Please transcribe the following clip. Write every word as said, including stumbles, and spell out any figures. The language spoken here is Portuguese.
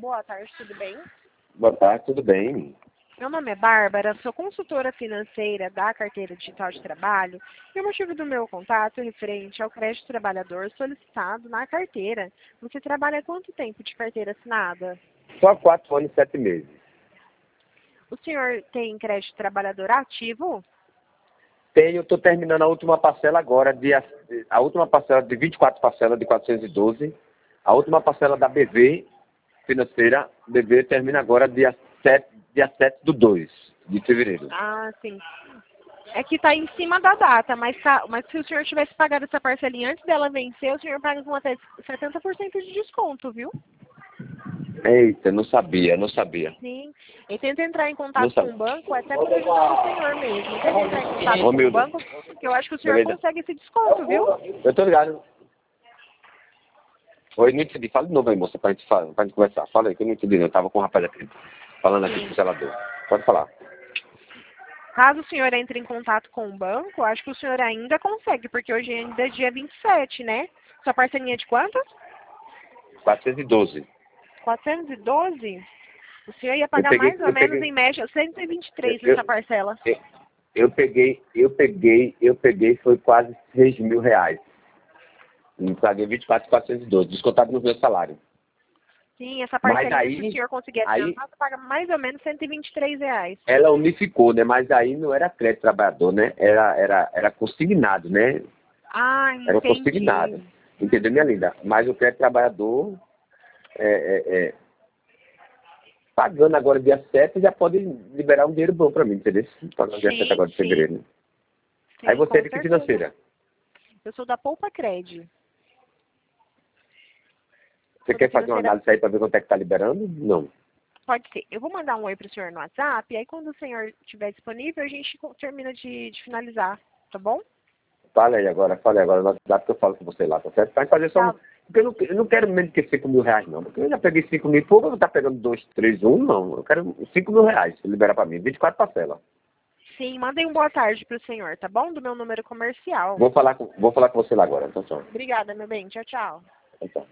Boa tarde, tudo bem? Boa tarde, tudo bem? Meu nome é Bárbara, sou consultora financeira da Carteira Digital de Trabalho e o motivo do meu contato é referente ao crédito trabalhador solicitado na carteira. Você trabalha há quanto tempo de carteira assinada? Só quatro anos e sete meses. O senhor tem crédito trabalhador ativo? Tenho, estou terminando a última parcela agora, de, a última parcela de vinte e quatro parcelas de quatrocentos e doze. A última parcela da B V financeira, B V termina agora dia sete, dia sete do dois de fevereiro. Ah, sim. É que está em cima da data, mas, tá, mas se o senhor tivesse pagado essa parcelinha antes dela vencer, o senhor paga com até setenta por cento de desconto, viu? Eita, não sabia, não sabia. Sim. E tenta entrar em Não contato com sabia. o banco até para ajudar o senhor mesmo. Tenta entrar em contato Ô, com o Milda. banco, que eu acho que o senhor Beleza. consegue esse desconto, viu? Eu tô ligado. Oi, não entendi. Fala de novo aí, moça, pra gente, falar, pra gente conversar. Fala aí, que eu não entendi, não. Eu tava com o rapaz aqui, falando aqui com o zelador. Pode falar. Caso o senhor entre em contato com o banco, acho que o senhor ainda consegue, porque hoje ainda é dia vinte e sete, né? Sua parcelinha é de quanto? quatrocentos e doze. quatrocentos e doze? O senhor ia Eu pagar peguei, mais ou eu menos, peguei, em média, cento e vinte e eu, três eu, nessa parcela. eu, eu peguei, eu peguei, eu peguei, foi quase seis mil reais. Eu paguei vinte e quatro mil quatrocentos e doze, descontado no meu salário. Sim, essa Mas parcelinha, se o aí, senhor conseguir aí adiantar, você paga mais ou menos cento e vinte e três reais. ela unificou, né? Mas aí não era crédito trabalhador, né? Era, era, era consignado, né? Ah, Era consignado. entendi. Entendeu, minha linda? Mas o crédito trabalhador, é, é, é, pagando agora dia sete, já pode liberar um dinheiro bom para mim, entendeu? Pagando dia sete Sim, agora de sim. fevereiro. Aí Sim, você é com de que certeza. financeira? Eu sou da Poupa Cred. Você Sou da quer fazer uma financeira. análise aí para ver quanto é que está liberando? Não. Pode ser. Eu vou mandar um oi pro senhor no WhatsApp, e aí quando o senhor estiver disponível, a gente co- termina de, de finalizar, tá bom? Fala aí agora, fala aí agora, no WhatsApp que eu falo com você lá, tá certo? Vai fazer só um... Tá. Porque eu não, eu não quero menos que cinco mil reais, não. Porque eu já peguei cinco mil e pouco, eu vou estar pegando dois, três, um, não. Eu quero cinco mil reais, se liberar para mim, vinte e quatro parcelas. Sim, mandem um boa tarde pro senhor, tá bom? Do meu número comercial. Vou falar com, vou falar com você lá agora, então tchau. Obrigada, meu bem. Tchau, tchau. Então, tchau.